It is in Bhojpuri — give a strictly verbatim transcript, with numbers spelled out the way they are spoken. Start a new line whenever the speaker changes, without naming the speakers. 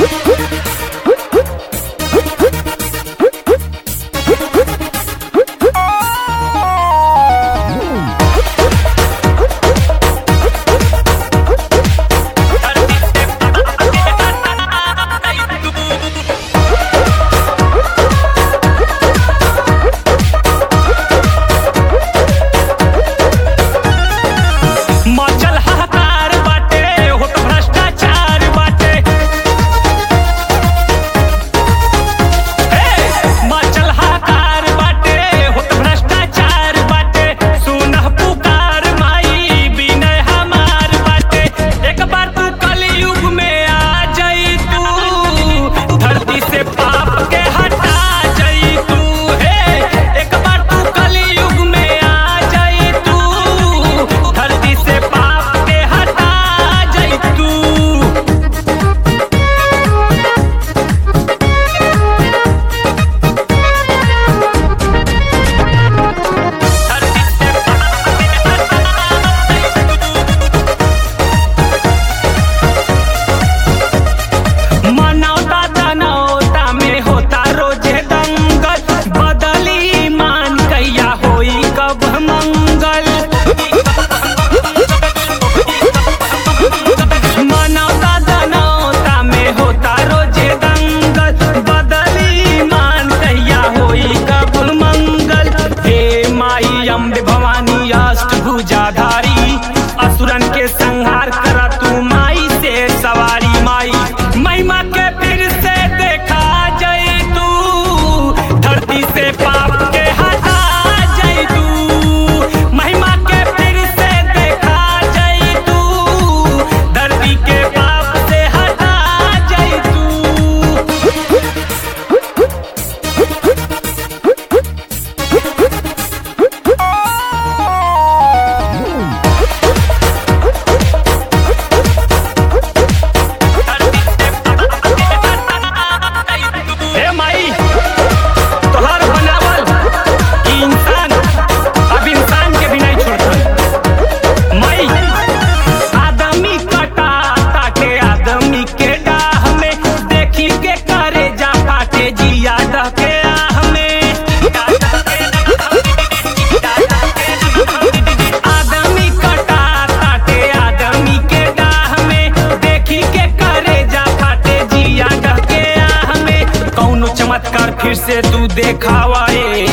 भुजाधारी असुरन के संहार करा तू माई से सवारी। माई महिमा के फिर से देखा जाई तू, धरती से पाप के हटा जाई तू। महिमा के फिर से देखा जाई तू, धरती के पाप से हटा जाई तू। चमत्कार फिर से तू देखावा ए